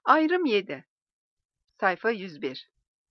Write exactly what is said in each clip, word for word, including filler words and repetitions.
Ayrım yedi. Sayfa yüz bir.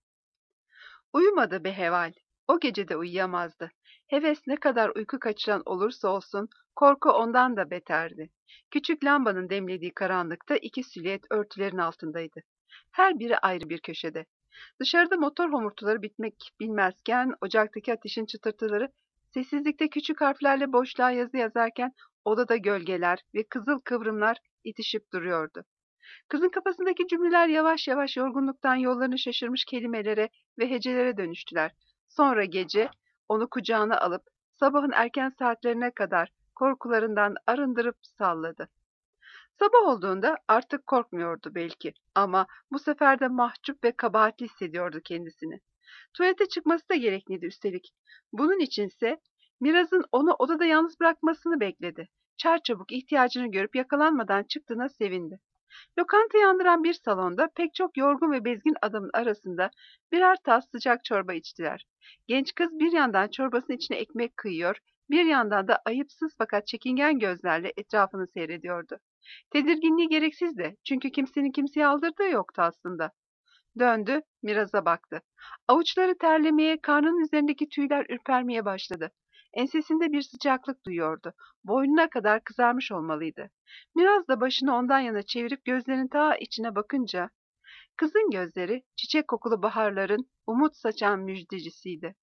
Uyumadı Beheval. O gece de uyuyamazdı. Heves ne kadar uyku kaçıran olursa olsun, korku ondan da beterdi. Küçük lambanın demlediği karanlıkta iki silüet örtülerin altındaydı. Her biri ayrı bir köşede. Dışarıda motor homurtuları bitmek bilmezken, ocaktaki ateşin çıtırtıları, sessizlikte küçük harflerle boşluğa yazı yazarken, odada gölgeler ve kızıl kıvrımlar itişip duruyordu. Kızın kafasındaki cümleler yavaş yavaş yorgunluktan yollarını şaşırmış kelimelere ve hecelere dönüştüler. Sonra gece onu kucağına alıp sabahın erken saatlerine kadar korkularından arındırıp salladı. Sabah olduğunda artık korkmuyordu belki ama bu sefer de mahcup ve kabahatli hissediyordu kendisini. Tuvalete çıkması da gerekliydi üstelik. Bunun içinse Miraz'ın onu odada yalnız bırakmasını bekledi. Çarçabuk ihtiyacını görüp yakalanmadan çıktığına sevindi. Lokantayı andıran bir salonda pek çok yorgun ve bezgin adamın arasında birer tas sıcak çorba içtiler. Genç kız bir yandan çorbasının içine ekmek kıyıyor, bir yandan da ayıpsız fakat çekingen gözlerle etrafını seyrediyordu. Tedirginliği gereksizdi çünkü kimsenin kimseye aldırdığı yoktu aslında. Döndü, Miraz'a baktı. Avuçları terlemeye, karnının üzerindeki tüyler ürpermeye başladı. Ensesinde bir sıcaklık duyuyordu. Boynuna kadar kızarmış olmalıydı. Miraz da başını ondan yana çevirip gözlerinin ta içine bakınca, kızın gözleri çiçek kokulu baharların umut saçan müjdecisiydi.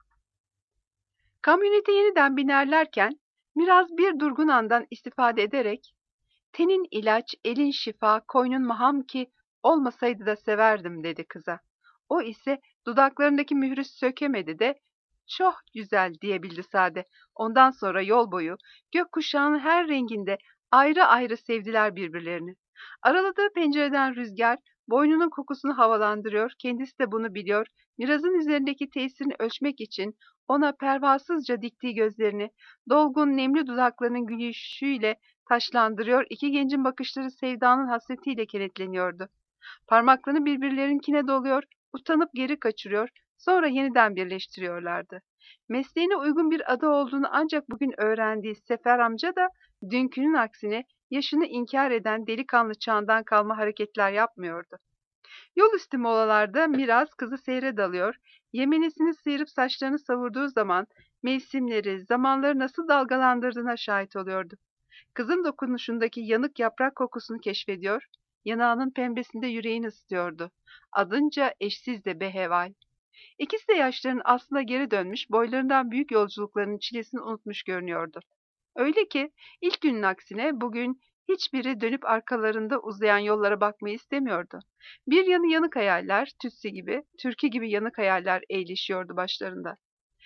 Kamyonete yeniden binerlerken Miraz bir durgun andan istifade ederek, "Tenin ilaç, elin şifa, koynun maham ki olmasaydı da severdim," dedi kıza. O ise dudaklarındaki mührü sökemedi de "Çok güzel," diyebildi sade. Ondan sonra yol boyu gökkuşağının her renginde ayrı ayrı sevdiler birbirlerini. Araladığı pencereden rüzgar boynunun kokusunu havalandırıyor, kendisi de bunu biliyor. Miraz'ın üzerindeki tesirini ölçmek için ona pervasızca diktiği gözlerini, dolgun nemli dudaklarının gülüşüyle taşlandırıyor, iki gencin bakışları sevdanın hasretiyle kenetleniyordu. Parmaklarını birbirlerinkine doluyor, utanıp geri kaçırıyor, sonra yeniden birleştiriyorlardı. Mesleğine uygun bir adı olduğunu ancak bugün öğrendiği Sefer amca da dünkünün aksine yaşını inkar eden delikanlı çağından kalma hareketler yapmıyordu. Yol üstü molalarda Miraz kızı seyre dalıyor, yemenesini sıyırıp saçlarını savurduğu zaman mevsimleri, zamanları nasıl dalgalandırdığına şahit oluyordu. Kızın dokunuşundaki yanık yaprak kokusunu keşfediyor, yanağının pembesinde yüreğini ısıtıyordu. Adınca eşsiz de Beheval. İkisi de yaşlarının aslına geri dönmüş, boylarından büyük yolculuklarının çilesini unutmuş görünüyordu. Öyle ki ilk günün aksine bugün hiçbiri dönüp arkalarında uzayan yollara bakmayı istemiyordu. Bir yanı yanık hayaller, tütsü gibi, türkü gibi yanık hayaller eğleşiyordu başlarında.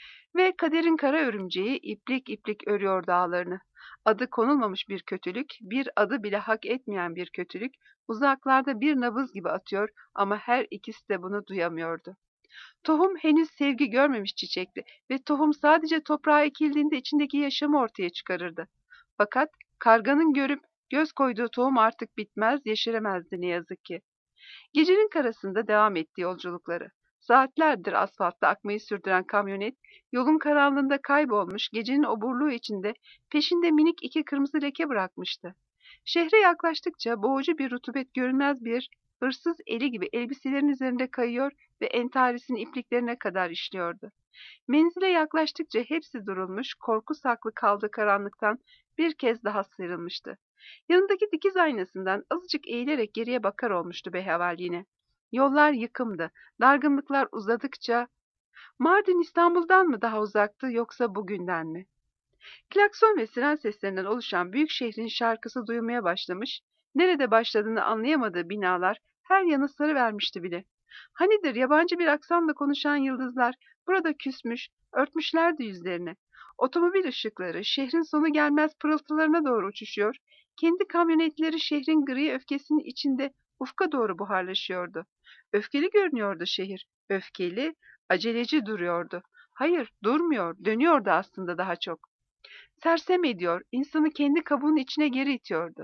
Ve kaderin kara örümceği iplik iplik örüyor dağlarını. Adı konulmamış bir kötülük, bir adı bile hak etmeyen bir kötülük, uzaklarda bir nabız gibi atıyor ama her ikisi de bunu duyamıyordu. Tohum henüz sevgi görmemiş çiçekti ve tohum sadece toprağa ekildiğinde içindeki yaşamı ortaya çıkarırdı. Fakat karganın görüp göz koyduğu tohum artık bitmez, yeşeremezdi ne yazık ki. Gecenin karasında devam etti yolculukları. Saatlerdir asfaltta akmayı sürdüren kamyonet, yolun karanlığında kaybolmuş, gecenin oburluğu içinde peşinde minik iki kırmızı leke bırakmıştı. Şehre yaklaştıkça boğucu bir rutubet görünmez bir hırsız eli gibi elbiselerin üzerinde kayıyor ve entarisinin ipliklerine kadar işliyordu. Menzile yaklaştıkça hepsi durulmuş, korku saklı kaldığı karanlıktan bir kez daha sıyrılmıştı. Yanındaki dikiz aynasından azıcık eğilerek geriye bakar olmuştu Beheval yine. Yollar yıkımdı, dargınlıklar uzadıkça, Mardin İstanbul'dan mı daha uzaktı yoksa bugünden mi? Klakson ve siren seslerinden oluşan büyük şehrin şarkısı duymaya başlamış, nerede başladığını anlayamadığı binalar her yanı sarıvermişti bile. Hanidir yabancı bir aksanla konuşan yıldızlar burada küsmüş, örtmüşlerdi yüzlerini. Otomobil ışıkları şehrin sonu gelmez pırıltılarına doğru uçuşuyor, kendi kamyonetleri şehrin gri öfkesinin içinde ufka doğru buharlaşıyordu. Öfkeli görünüyordu şehir, öfkeli, aceleci duruyordu. Hayır, durmuyor, dönüyordu aslında daha çok. Sersem ediyor, insanı kendi kabuğunun içine geri itiyordu.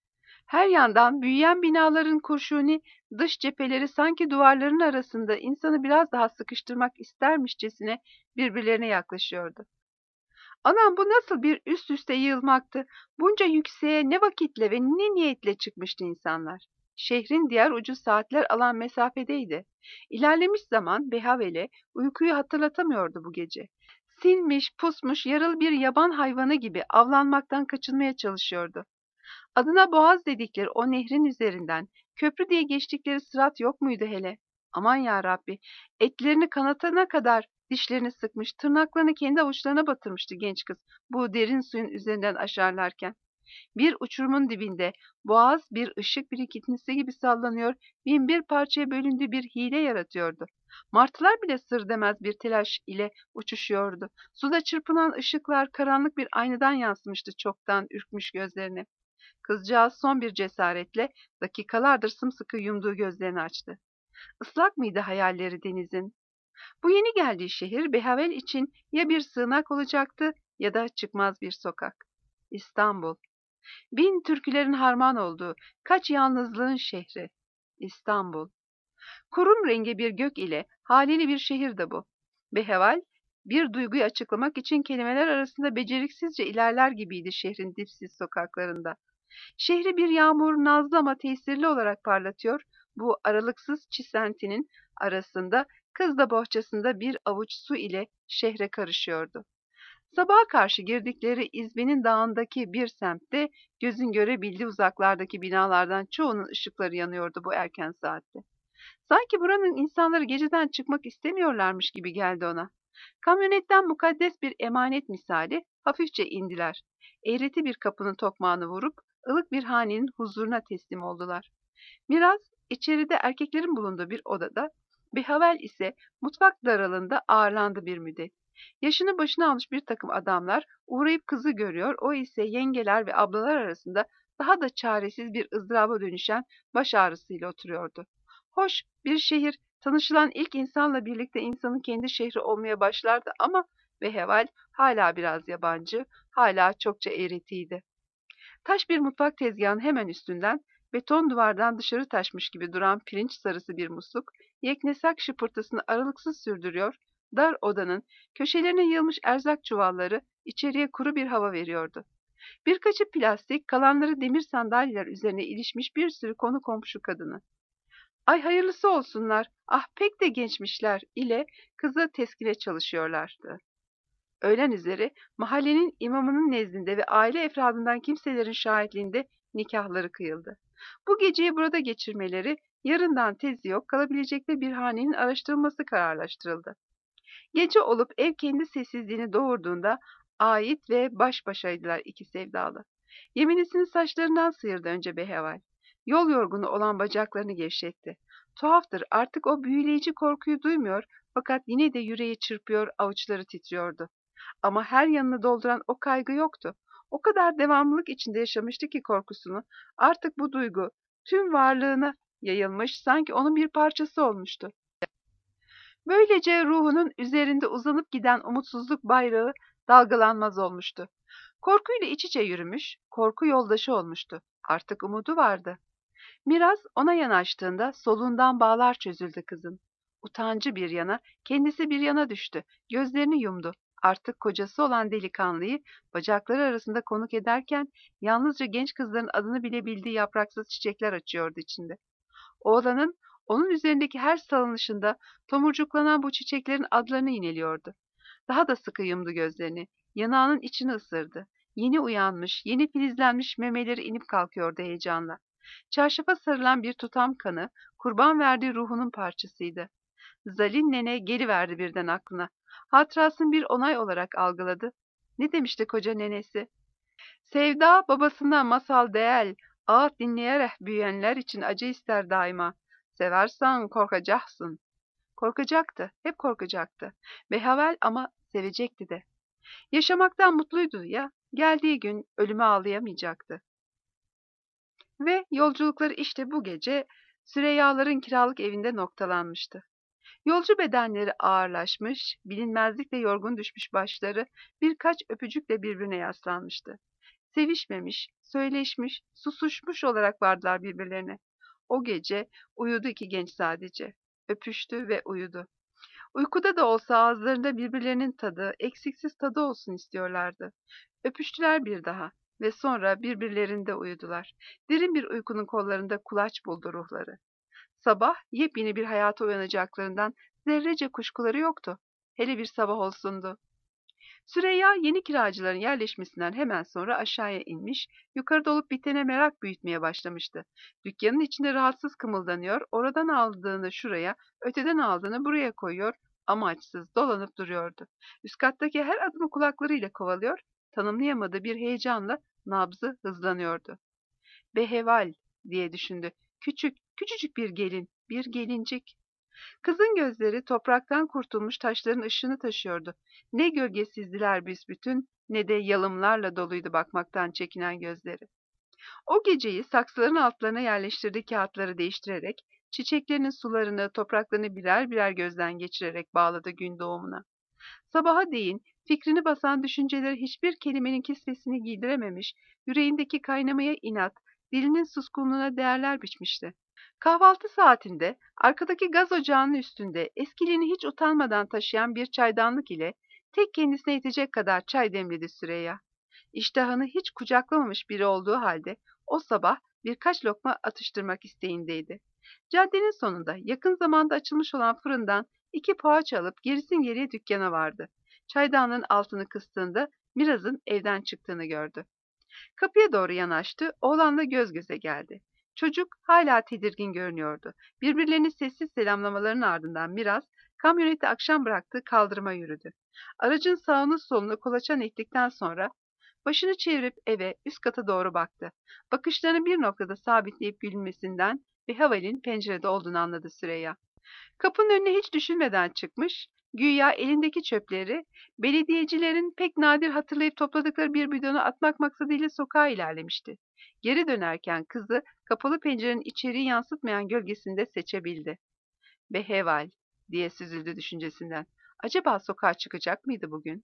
Her yandan büyüyen binaların kurşuni dış cepheleri sanki duvarların arasında insanı biraz daha sıkıştırmak istermişçesine birbirlerine yaklaşıyordu. Anam bu nasıl bir üst üste yığılmaktı? Bunca yükseğe ne vakitle ve ne niyetle çıkmıştı insanlar? Şehrin diğer ucu saatler alan mesafedeydi. İlerlemiş zaman Behavel'e uykuyu hatırlatamıyordu bu gece. Sinmiş, pusmuş, yaralı bir yaban hayvanı gibi avlanmaktan kaçınmaya çalışıyordu. Adına Boğaz dedikleri o nehrin üzerinden köprü diye geçtikleri sırat yok muydu hele? Aman ya Rabbi, etlerini kanatana kadar dişlerini sıkmış, tırnaklarını kendi avuçlarına batırmıştı genç kız bu derin suyun üzerinden aşarlarken. Bir uçurumun dibinde boğaz bir ışık birikintisi gibi sallanıyor, bin bir parçaya bölündüğü bir hile yaratıyordu. Martılar bile sır demez bir telaş ile uçuşuyordu. Suda çırpınan ışıklar karanlık bir aynadan yansımıştı çoktan ürkmüş gözlerine. Kızcağız son bir cesaretle dakikalardır sımsıkı yumduğu gözlerini açtı. Islak mıydı hayalleri denizin? Bu yeni geldiği şehir Behavel için ya bir sığınak olacaktı ya da çıkmaz bir sokak. İstanbul. Bin türkülerin harman olduğu, kaç yalnızlığın şehri. İstanbul. Kurum rengi bir gök ile halili bir şehir de bu. Behavel, bir duyguyu açıklamak için kelimeler arasında beceriksizce ilerler gibiydi şehrin dipsiz sokaklarında. Şehri bir yağmur nazlı ama tesirli olarak parlatıyor, bu aralıksız çisentinin arasında kız da bohçasında bir avuç su ile şehre karışıyordu. Sabaha karşı girdikleri İzmir'in dağındaki bir semtte gözün görebildiği uzaklardaki binalardan çoğunun ışıkları yanıyordu bu erken saatte. Sanki buranın insanları geceden çıkmak istemiyorlarmış gibi geldi ona. Kamyonetten mukaddes bir emanet misali hafifçe indiler. Eğreti bir kapının tokmağını vurup ılık bir hanenin huzuruna teslim oldular. Miraz içeride erkeklerin bulunduğu bir odada, Behavel ise mutfak daralığında ağırlandı bir müddet. Yaşını başına almış bir takım adamlar uğrayıp kızı görüyor, o ise yengeler ve ablalar arasında daha da çaresiz bir ızdıraba dönüşen baş ağrısıyla oturuyordu. Hoş, bir şehir tanışılan ilk insanla birlikte insanın kendi şehri olmaya başlardı ama Behavel hala biraz yabancı, hala çokça eğretiydi. Taş bir mutfak tezgahının hemen üstünden beton duvardan dışarı taşmış gibi duran pirinç sarısı bir musluk, yeknesak şıpırtısını aralıksız sürdürüyor, dar odanın köşelerine yığılmış erzak çuvalları içeriye kuru bir hava veriyordu. Birkaçı plastik, kalanları demir sandalyeler üzerine ilişmiş bir sürü konu komşu kadını. Ay hayırlısı olsunlar, ah pek de gençmişler ile kızı teskile çalışıyorlardı. Öğlen üzeri mahallenin imamının nezdinde ve aile efradından kimselerin şahitliğinde nikahları kıyıldı. Bu geceyi burada geçirmeleri, yarından tezi yok kalabilecekleri bir hanenin araştırılması kararlaştırıldı. Gece olup ev kendi sessizliğini doğurduğunda ait ve baş başaydılar iki sevdalı. Yeminisini saçlarından sıyırdı önce Behavel. Yol yorgunu olan bacaklarını gevşetti. Tuhaftır, artık o büyüleyici korkuyu duymuyor fakat yine de yüreği çırpıyor, avuçları titriyordu. Ama her yanını dolduran o kaygı yoktu. O kadar devamlılık içinde yaşamıştı ki korkusunu, artık bu duygu tüm varlığına yayılmış, sanki onun bir parçası olmuştu. Böylece ruhunun üzerinde uzanıp giden umutsuzluk bayrağı dalgalanmaz olmuştu. Korkuyla iç içe yürümüş, korku yoldaşı olmuştu. Artık umudu vardı. Miraz ona yanaştığında soluğundan bağlar çözüldü kızın. Utancı bir yana, kendisi bir yana düştü. Gözlerini yumdu. Artık kocası olan delikanlıyı bacakları arasında konuk ederken yalnızca genç kızların adını bile bildiği yapraksız çiçekler açıyordu içinde. Oğlanın onun üzerindeki her salınışında tomurcuklanan bu çiçeklerin adlarını yineliyordu. Daha da sıkı yumdu gözlerini. Yanağının içini ısırdı. Yeni uyanmış, yeni filizlenmiş memeleri inip kalkıyordu heyecanla. Çarşafa sarılan bir tutam kanı, kurban verdiği ruhunun parçasıydı. Zalin nene geliverdi birden aklına. Hatırasını bir onay olarak algıladı. Ne demişti koca nenesi? Sevda babasına masal değil, ağıt dinleyerek büyüyenler için acı ister daima. Seversen korkacaksın. Korkacaktı, hep korkacaktı. Behavel ama sevecekti de. Yaşamaktan mutluydu ya, geldiği gün ölüme ağlayamayacaktı. Ve yolculukları işte bu gece Süreyyaların kiralık evinde noktalanmıştı. Yolcu bedenleri ağırlaşmış, bilinmezlikle yorgun düşmüş başları birkaç öpücükle birbirine yaslanmıştı. Sevişmemiş, söyleşmiş, susuşmuş olarak vardılar birbirlerine. O gece uyudu iki genç sadece. Öpüştü ve uyudu. Uykuda da olsa ağızlarında birbirlerinin tadı, eksiksiz tadı olsun istiyorlardı. Öpüştüler bir daha. ve sonra birbirlerinde uyudular. Derin bir uykunun kollarında kulaç buldu ruhları. Sabah yepyeni bir hayata uyanacaklarından zerrece kuşkuları yoktu. Hele bir sabah olsundu. Süreyya yeni kiracıların yerleşmesinden hemen sonra aşağıya inmiş, yukarıda olup bitene merak büyütmeye başlamıştı. Dükkanın içinde rahatsız kımıldanıyor, oradan aldığını şuraya, öteden aldığını buraya koyuyor, amaçsız dolanıp duruyordu. Üst kattaki her adımı kulaklarıyla kovalıyor, tanımlayamadığı bir heyecanla nabzı hızlanıyordu. Beheval diye düşündü. Küçük, küçücük bir gelin, bir gelincik. Kızın gözleri topraktan kurtulmuş taşların ışığını taşıyordu. Ne gölgesizdiler büsbütün, ne de yalımlarla doluydu bakmaktan çekinen gözleri. O geceyi saksıların altlarına yerleştirdiği kağıtları değiştirerek, çiçeklerinin sularını, topraklarını birer birer gözden geçirerek bağladı gün doğumuna. Sabaha değin fikrini basan düşünceleri hiçbir kelimenin kisvesini giydirememiş, yüreğindeki kaynamaya inat, dilinin suskunluğuna değerler biçmişti. Kahvaltı saatinde arkadaki gaz ocağının üstünde eskiliğini hiç utanmadan taşıyan bir çaydanlık ile tek kendisine yetecek kadar çay demledi Süreyya. İştahını hiç kucaklamamış biri olduğu halde o sabah birkaç lokma atıştırmak isteğindeydi. Caddenin sonunda yakın zamanda açılmış olan fırından iki poğaça alıp gerisin geriye dükkana vardı. Çaydanlığın altını kıstığında Miraz'ın evden çıktığını gördü. Kapıya doğru yanaştı, oğlanla göz göze geldi. Çocuk hala tedirgin görünüyordu. Birbirlerini sessiz selamlamaların ardından Miraz, kamyoneti akşam bıraktığı kaldırıma yürüdü. Aracın sağını solunu kolaçan ettikten sonra başını çevirip eve, üst kata doğru baktı. Bakışlarını bir noktada sabitleyip gülmesinden ve Haval'in pencerede olduğunu anladı Süreyya. Kapının önüne hiç düşünmeden çıkmış, güya elindeki çöpleri belediyecilerin pek nadir hatırlayıp topladıkları bir bidona atmak maksadıyla sokağa ilerlemişti. Geri dönerken kızı kapalı pencerenin içeriği yansıtmayan gölgesinde seçebildi. Beheval diye süzüldü düşüncesinden. Acaba sokağa çıkacak mıydı bugün?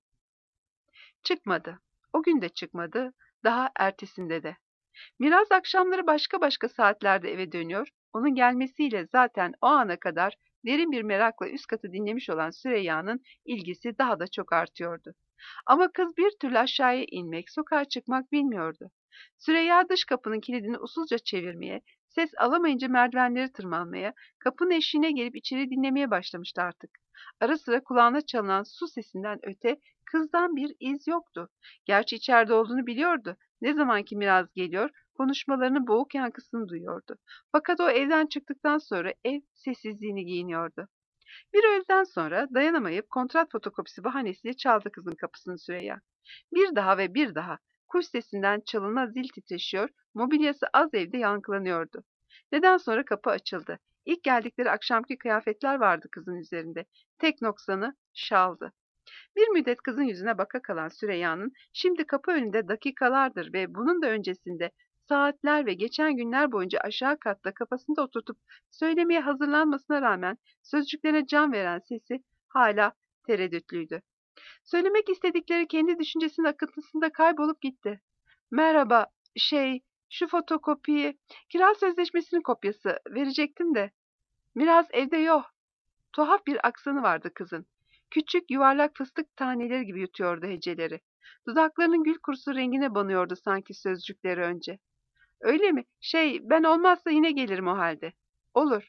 Çıkmadı. O gün de çıkmadı, daha ertesinde de. Miraz akşamları başka başka saatlerde eve dönüyor, onun gelmesiyle zaten o ana kadar derin bir merakla üst katı dinlemiş olan Süreyya'nın ilgisi daha da çok artıyordu. Ama kız bir türlü aşağıya inmek, sokağa çıkmak bilmiyordu. Süreyya dış kapının kilidini usulca çevirmeye, ses alamayınca merdivenleri tırmanmaya, kapının eşiğine gelip içeri dinlemeye başlamıştı artık. Ara sıra kulağına çalınan su sesinden öte kızdan bir iz yoktu. Gerçi içeride olduğunu biliyordu. Ne zamanki Miraz geliyor, konuşmalarının boğuk yankısını duyuyordu. Fakat o evden çıktıktan sonra ev sessizliğini giyiniyordu. Bir öğleden sonra dayanamayıp kontrat fotokopisi bahanesiyle çaldı kızın kapısını Süreyya. Bir daha ve bir daha kuş sesinden çalınmaz zil titreşiyor, mobilyası az evde yankılanıyordu. Neden sonra kapı açıldı. İlk geldikleri akşamki kıyafetler vardı kızın üzerinde. Tek noksanı şaldı. Bir müddet kızın yüzüne baka kalan Süreyya'nın şimdi kapı önünde dakikalardır ve bunun da öncesinde saatler ve geçen günler boyunca aşağı katta kafasında oturtup söylemeye hazırlanmasına rağmen sözcüklerine can veren sesi hala tereddütlüydü. Söylemek istedikleri kendi düşüncesinin akıntısında kaybolup gitti. Merhaba, şey, şu fotokopiyi, kira sözleşmesinin kopyası verecektim de. Miraz evde yok. Tuhaf bir aksanı vardı kızın. Küçük yuvarlak fıstık taneleri gibi yutuyordu heceleri. Dudaklarının gül kurusu rengine banıyordu sanki sözcükleri önce. Öyle mi? Şey, ben olmazsa yine gelirim o halde. Olur.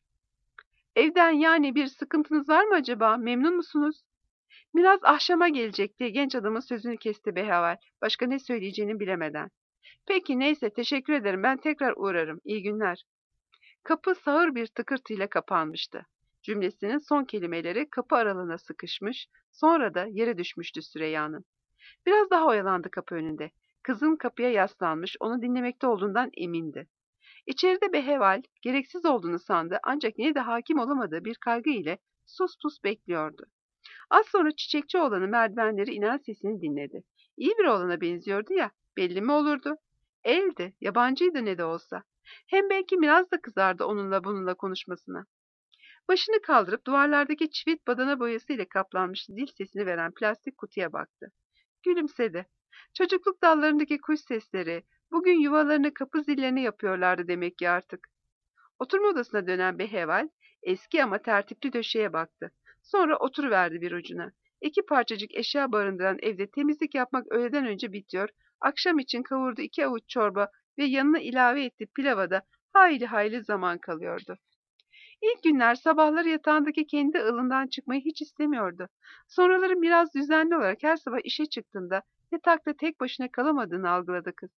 Evden yani bir sıkıntınız var mı acaba? Memnun musunuz? Biraz ahşama gelecek diye genç adamın sözünü kesti Behaval. Başka ne söyleyeceğini bilemeden. Peki neyse teşekkür ederim ben tekrar uğrarım. İyi günler. Kapı sağır bir tıkırtıyla kapanmıştı. Cümlesinin son kelimeleri kapı aralığına sıkışmış, sonra da yere düşmüştü Süreyya'nın. Biraz daha oyalandı kapı önünde. Kızın kapıya yaslanmış, onu dinlemekte olduğundan emindi. İçeride Beheval, gereksiz olduğunu sandı ancak yine de hakim olamadığı bir kaygı ile sus pus bekliyordu. Az sonra çiçekçi oğlanın merdivenleri inen sesini dinledi. İyi bir oğlana benziyordu ya, belli mi olurdu? Eldi, yabancıydı ne de olsa. Hem belki biraz da kızardı onunla bununla konuşmasına. Başını kaldırıp duvarlardaki çivit badana boyası ile kaplanmış zil sesini veren plastik kutuya baktı. Gülümsedi. Çocukluk dallarındaki kuş sesleri, bugün yuvalarını kapı zillerine yapıyorlardı demek ki artık. Oturma odasına dönen Beheval, eski ama tertipli döşeye baktı. Sonra oturuverdi bir ucuna. İki parçacık eşya barındıran evde temizlik yapmak öğleden önce bitiyor, Akşam için kavurduğu iki avuç çorba ve yanına ilave ettiği pilava da hayli hayli zaman kalıyordu. İlk günler sabahları yatağındaki kendi ığılından çıkmayı hiç istemiyordu. Sonraları biraz düzenli olarak her sabah işe çıktığında yatakta tek başına kalamadığını algıladı kız.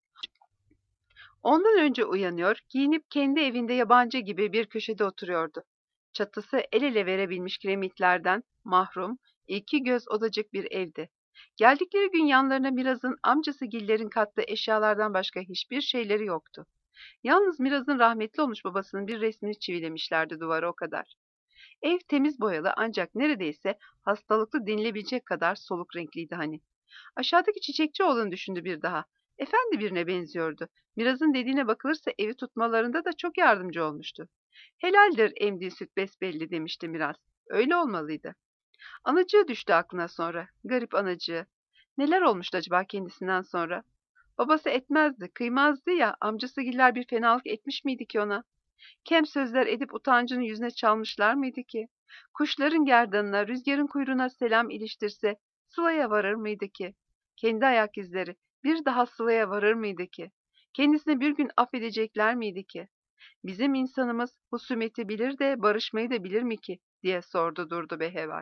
Ondan önce uyanıyor, giyinip kendi evinde yabancı gibi bir köşede oturuyordu. Çatısı el ele verebilmiş kiremitlerden mahrum, iki göz odacık bir evdi. Geldikleri gün yanlarına Miraz'ın amcası Giller'in kattığı eşyalardan başka hiçbir şeyleri yoktu. Yalnız Miraz'ın rahmetli olmuş babasının bir resmini çivilemişlerdi duvara, o kadar. Ev temiz boyalı ancak neredeyse hastalıklı denilebilecek kadar soluk renkliydi hani. Aşağıdaki çiçekçi oğlanı düşündü bir daha. Efendi birine benziyordu. Miraz'ın dediğine bakılırsa evi tutmalarında da çok yardımcı olmuştu. Helaldir emdiği süt besbelli demişti Miraz. Öyle olmalıydı. Anacığı düştü aklına sonra. Garip anacığı. Neler olmuştu acaba kendisinden sonra? Babası etmezdi, kıymazdı ya, amcası Giller bir fenalık etmiş miydi ki ona? Kem sözler edip utancını yüzüne çalmışlar mıydı ki? Kuşların gerdanına, rüzgarın kuyruğuna selam iliştirse Sıla'ya varır mıydı ki? Kendi ayak izleri bir daha Sıla'ya varır mıydı ki? Kendisine bir gün affedecekler miydi ki? Bizim insanımız husumeti bilir de barışmayı da bilir mi ki? Diye sordu durdu Beheval.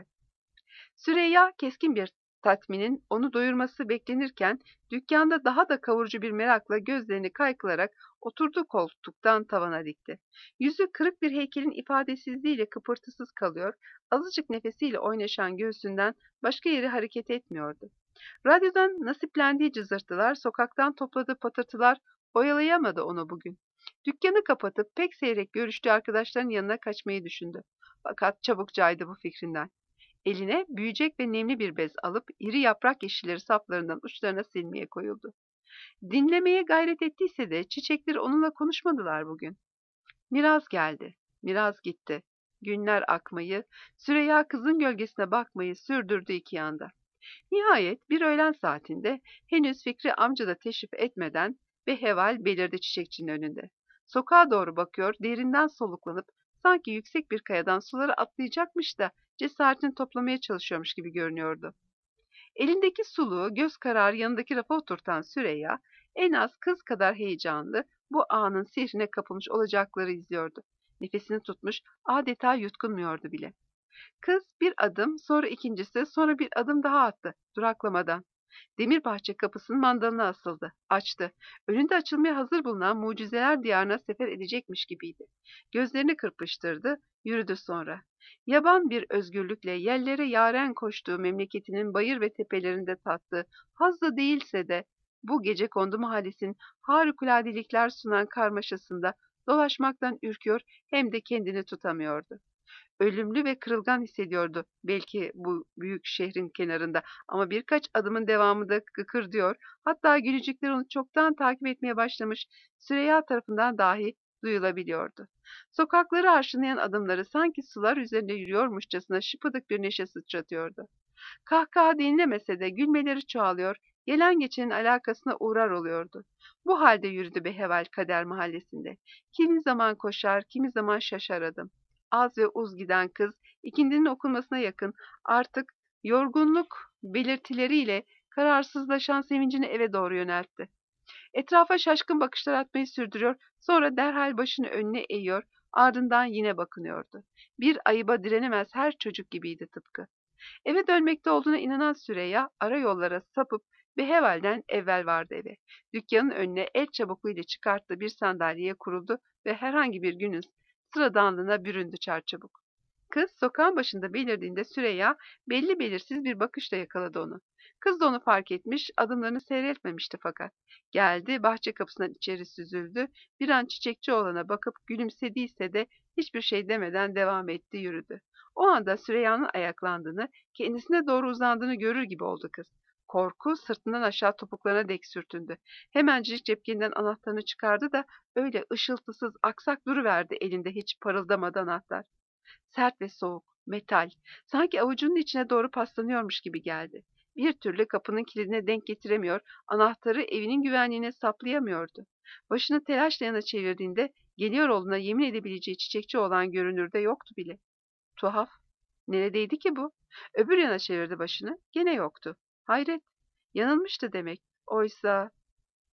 Süreyya keskin bir tatminin onu doyurması beklenirken dükkanda daha da kavurucu bir merakla gözlerini kaykılarak oturduğu koltuktan tavana dikti. Yüzü kırık bir heykelin ifadesizliğiyle kıpırtısız kalıyor, azıcık nefesiyle oynaşan göğsünden başka yeri hareket etmiyordu. Radyodan nasiplendiği cızırtılar, sokaktan topladığı patırtılar oyalayamadı onu bugün. Dükkanı kapatıp pek seyrek görüştüğü arkadaşların yanına kaçmayı düşündü. Fakat çabuk caydı bu fikrinden. Eline büyüyecek ve nemli bir bez alıp iri yaprak yeşilleri saplarından uçlarına silmeye koyuldu. Dinlemeye gayret ettiyse de çiçekleri onunla konuşmadılar bugün. Miraz geldi, Miraz gitti. Günler akmayı, Süreyya kızın gölgesine bakmayı sürdürdü iki yanda. Nihayet bir öğlen saatinde henüz Fikri amca da teşrif etmeden Beheval belirdi çiçekçinin önünde. Sokağa doğru bakıyor, derinden soluklanıp sanki yüksek bir kayadan suları atlayacakmış da cesaretini toplamaya çalışıyormuş gibi görünüyordu. Elindeki suluğu göz kararı yanındaki rafa oturtan Süreyya en az kız kadar heyecanlı bu anın sihrine kapılmış olacakları izliyordu. Nefesini tutmuş, adeta yutkunmuyordu bile. Kız bir adım, sonra ikincisi, sonra bir adım daha attı, duraklamadan. Demir bahçe kapısının mandalına asıldı, açtı. Önünde açılmaya hazır bulunan mucizeler diyarına sefer edecekmiş gibiydi. Gözlerini kırpıştırdı, yürüdü sonra. Yaban bir özgürlükle yellere yaren koştuğu memleketinin bayır ve tepelerinde tattığı, haz da değilse de bu gecekondu mahallesinin harikuladelikler sunan karmaşasında dolaşmaktan ürküyor, hem de kendini tutamıyordu. Ölümlü ve kırılgan hissediyordu belki bu büyük şehrin kenarında, ama birkaç adımın devamında gıkırdıyor, hatta gülücükler onu çoktan takip etmeye başlamış Süreyya tarafından dahi duyulabiliyordu. Sokakları arşınlayan adımları sanki sular üzerinde yürüyormuşçasına şıpıdık bir neşe sıçratıyordu. Kahkaha dinlemese de gülmeleri çoğalıyor, gelen geçenin alakasına uğrar oluyordu. Bu halde yürüdü Beheval Kader mahallesinde. Kimi zaman koşar, kimi zaman şaşar adım. Az ve uz giden kız, ikindinin okunmasına yakın, artık yorgunluk belirtileriyle kararsızlaşan sevincini eve doğru yöneltti. Etrafa şaşkın bakışlar atmayı sürdürüyor, sonra derhal başını önüne eğiyor, ardından yine bakınıyordu. Bir ayıba direnemez her çocuk gibiydi tıpkı. Eve dönmekte olduğuna inanan Süreyya, ara yollara sapıp Beheval'den evvel vardı eve. Dükkanın önüne el çabukluğuyla çıkarttığı bir sandalyeye kuruldu ve herhangi bir günün sıradanlığına büründü çarçabuk. Kız sokağın başında belirdiğinde Süreyya belli belirsiz bir bakışla yakaladı onu. Kız da onu fark etmiş, adımlarını seyretmemişti fakat. Geldi, bahçe kapısından içeri süzüldü, bir an çiçekçi oğlana bakıp gülümsediyse de hiçbir şey demeden devam etti, yürüdü. O anda Süreyya'nın ayaklandığını, kendisine doğru uzandığını görür gibi oldu kız. Korku sırtından aşağı topuklarına dek sürtündü. Hemencik cepkeninden anahtarını çıkardı da öyle ışıltısız aksak duruverdi elinde hiç parıldamadan anahtar. Sert ve soğuk, metal, sanki avucunun içine doğru paslanıyormuş gibi geldi. Bir türlü kapının kilidine denk getiremiyor, anahtarı evinin güvenliğine saplayamıyordu. Başını telaşla yana çevirdiğinde geliyor olduğuna yemin edebileceği çiçekçi olan görünürde yoktu bile. Tuhaf. Neredeydi ki bu? Öbür yana çevirdi başını. Gene yoktu. Hayret. Yanılmıştı demek. Oysa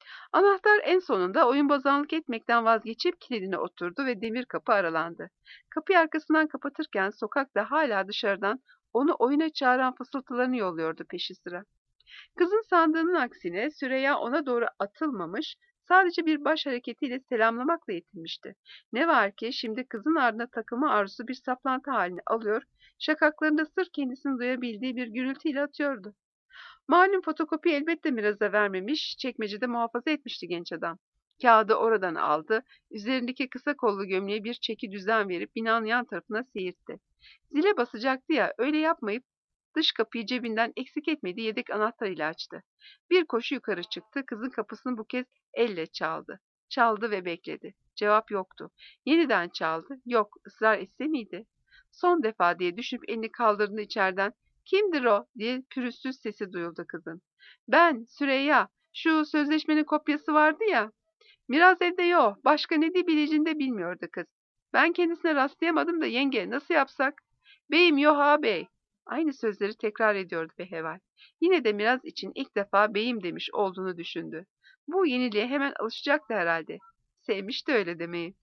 Anahtar en sonunda oyunbozanlık etmekten vazgeçip kilidine oturdu ve demir kapı aralandı. Kapıyı arkasından kapatırken sokakta hala dışarıdan onu oyuna çağıran fısıltılarını yolluyordu peşi sıra. Kızın sandığının aksine Süreyya ona doğru atılmamış, sadece bir baş hareketiyle selamlamakla yetinmişti. Ne var ki şimdi kızın ardına takılma arzusu bir saplantı halini alıyor, şakaklarında sırf kendisini duyabildiği bir gürültüyle atıyordu. Malum fotokopi elbette Miraz'a vermemiş, çekmecede muhafaza etmişti genç adam. Kağıdı oradan aldı, üzerindeki kısa kollu gömleğe bir çeki düzen verip binanın yan tarafına seyirtti. Zile basacaktı ya, öyle yapmayıp dış kapıyı cebinden eksik etmediği yedek anahtarıyla açtı. Bir koşu yukarı çıktı, kızın kapısını bu kez elle çaldı. Çaldı ve bekledi. Cevap yoktu. Yeniden çaldı. Yok, ısrar etse miydi? Son defa diye düşünüp elini kaldırdığında içeriden "Kimdir o?" diye pürüzsüz sesi duyuldu kızın. "Ben, Süreyya. Şu sözleşmenin kopyası vardı ya." Miraz evde yok. Başka ne diyebileceğini bilmiyordu kız. "Ben kendisine rastlayamadım da yenge, nasıl yapsak?" "Beyim yok ağabey." Aynı sözleri tekrar ediyordu Beheval. Yine de Miraz için ilk defa beyim demiş olduğunu düşündü. Bu yeniliğe hemen alışacaktı herhalde. Sevmiş de öyle demeyi.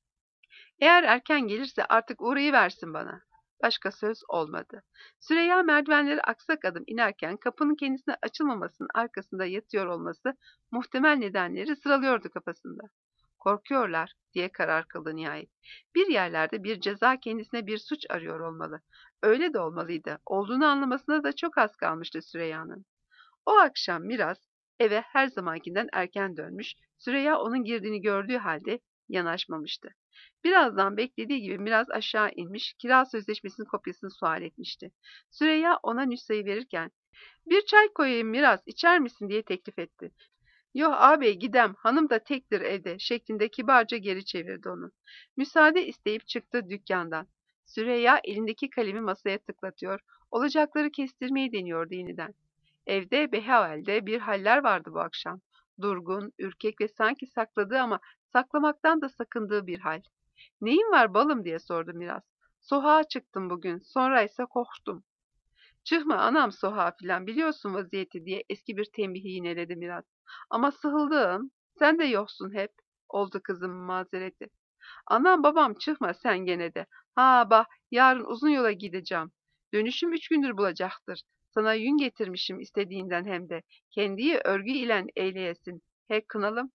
"Eğer erken gelirse artık uğrayıversin bana." Başka söz olmadı. Süreyya merdivenleri aksak adım inerken kapının kendisine açılmamasının arkasında yatıyor olması muhtemel nedenleri sıralıyordu kafasında. Korkuyorlar diye karar kıldı nihayet. Bir yerlerde bir ceza kendisine bir suç arıyor olmalı. Öyle de olmalıydı. Olduğunu anlamasına da çok az kalmıştı Süreyya'nın. O akşam Miraz eve her zamankinden erken dönmüş, Süreyya onun girdiğini gördüğü halde yanaşmamıştı. Birazdan beklediği gibi Miraz aşağı inmiş, kira sözleşmesinin kopyasını sual etmişti. Süreyya ona nüshayı verirken, "Bir çay koyayım Miraz, içer misin?" diye teklif etti. "Yok ağabey gidem, hanım da tektir evde" şeklinde kibarca geri çevirdi onu. Müsaade isteyip çıktı dükkandan. Süreyya elindeki kalemi masaya tıklatıyor, olacakları kestirmeyi deniyordu yeniden. Evde Behavel'de bir haller vardı bu akşam. Durgun, ürkek ve sanki sakladığı ama saklamaktan da sakındığı bir hal. "Neyin var balım?" diye sordu Miraz. "Sokağa çıktım bugün, sonra ise korktum." "Çıkma anam sokağa filan, biliyorsun vaziyeti" diye eski bir tembihi yineledi Miraz. "Ama sıhıldığım, sen de yoksun hep" oldu kızımın mazereti. "Anam babam çıkma sen gene de. Ha bak yarın uzun yola gideceğim. Dönüşüm üç gündür bulacaktır. Sana yün getirmişim istediğinden hem de. Kendiyi örgü ile eyleyesin. He kınalım."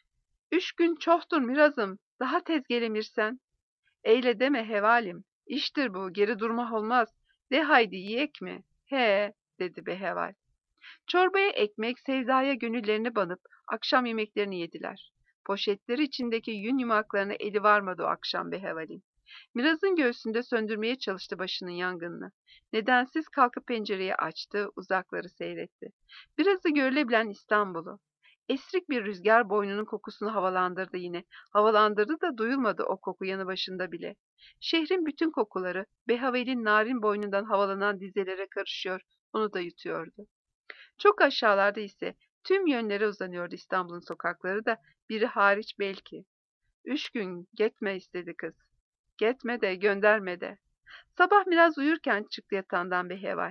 "Üç gün çoktur Miraz'ım. Daha tez gelemirsen." "Eyle deme hevalim. İştir bu, geri durmak olmaz. De haydi yiyek mi?" "He," dedi Beheval. Çorbaya ekmek, sevdaya gönüllerini banıp akşam yemeklerini yediler. Poşetleri içindeki yün yumaklarına eli varmadı o akşam Beheval'in. Miraz'ın göğsünde söndürmeye çalıştı başının yangınını. Nedensiz kalkıp pencereyi açtı, uzakları seyretti. Birazı görülebilen İstanbul'u. Esrik bir rüzgar boynunun kokusunu havalandırdı yine. Havalandırdı da duyulmadı o koku yanı başında bile. Şehrin bütün kokuları Behavel'in narin boynundan havalanan dizelere karışıyor, onu da yutuyordu. Çok aşağılarda ise tüm yönlere uzanıyordu İstanbul'un sokakları da, biri hariç belki. "Üç gün gitme" istedi kız. "Gitme de gönderme de." Sabah biraz uyurken çıktı yatağından Beheval.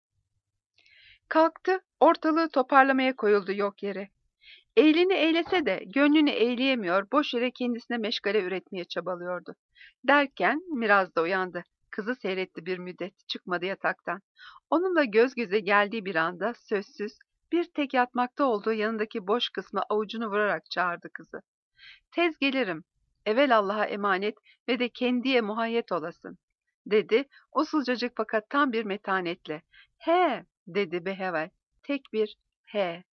Kalktı, ortalığı toparlamaya koyuldu yok yere. Eğleni eğlese de gönlünü eğleyemiyor, boş yere kendisine meşgale üretmeye çabalıyordu. Derken Miraz da uyandı. Kızı seyretti bir müddet, çıkmadı yataktan. Onunla göz göze geldiği bir anda sözsüz, bir tek yatmakta olduğu yanındaki boş kısma avucunu vurarak çağırdı kızı. "Tez gelirim. Evel Allah'a emanet ve de kendiye muhayyet olasın" dedi, usulcacık fakat tam bir metanetle. "He," dedi Behevel, tek bir he.